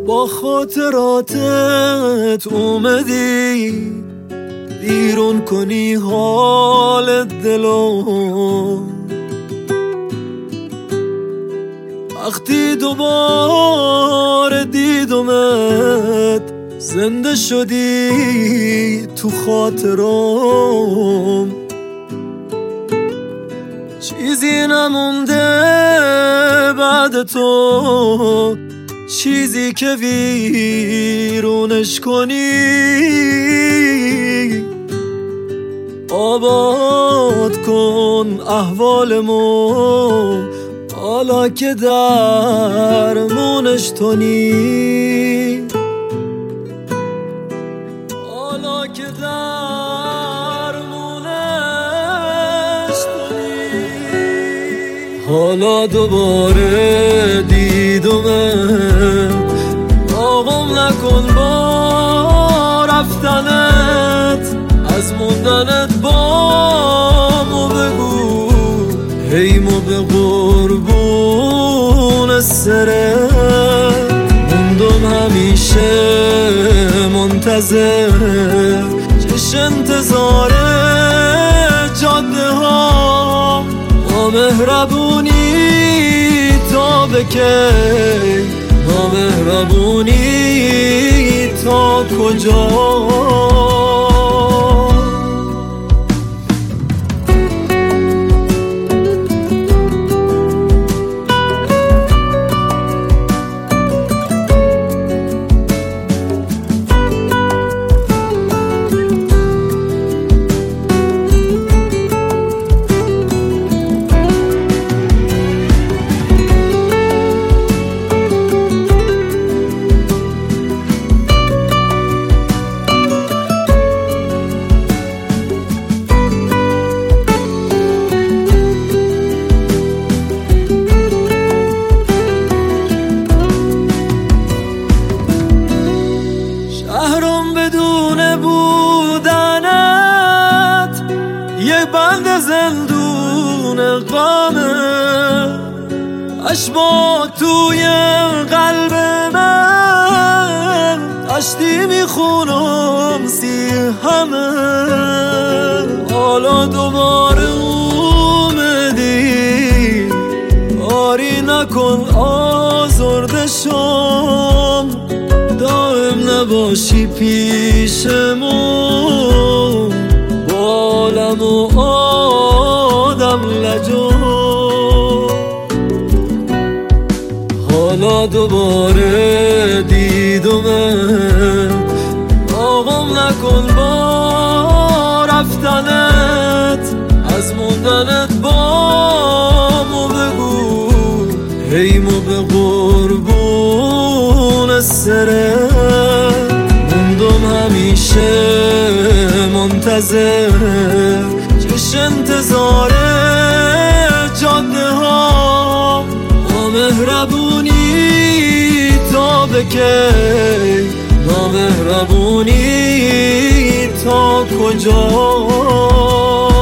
با خاطراتت اومدی بیرون کنی حال دلو. وقتی دوباره دیدمت زنده شدی تو خاطرم، چیزی نمونده بعد تو، چیزی که ویرونش کنی. آباد کن احوالمو حالا که درمونش تونی، حالا که درمونش تونی. حالا دوباره دیدمت، آقام نکن با رفتنت، از موندنت بامو بگو، هیمو به قربون سرت. موندم همیشه منتظر، چش انتظار جاده ها، نامهربونی تا به کی، نامهربونی تا کجا. شهرم بدون بودنت یه بند زندون غمه، اشباح توی قلب من دشتی میخونم سی همه. حالا دوباره اومدی، کاری نکن آزرده شم، دائم نباشی پیشمون، بالم و آدم لجو. حالا دوباره دیدمت، آقام نکن با رفتنت، از موندنت بامو بگو، هیمو به قربون سرت. موندم همیشه منتظر، چش انتظار جاده ها، نامهربونی تا به کی، نامهربونی تا کجا.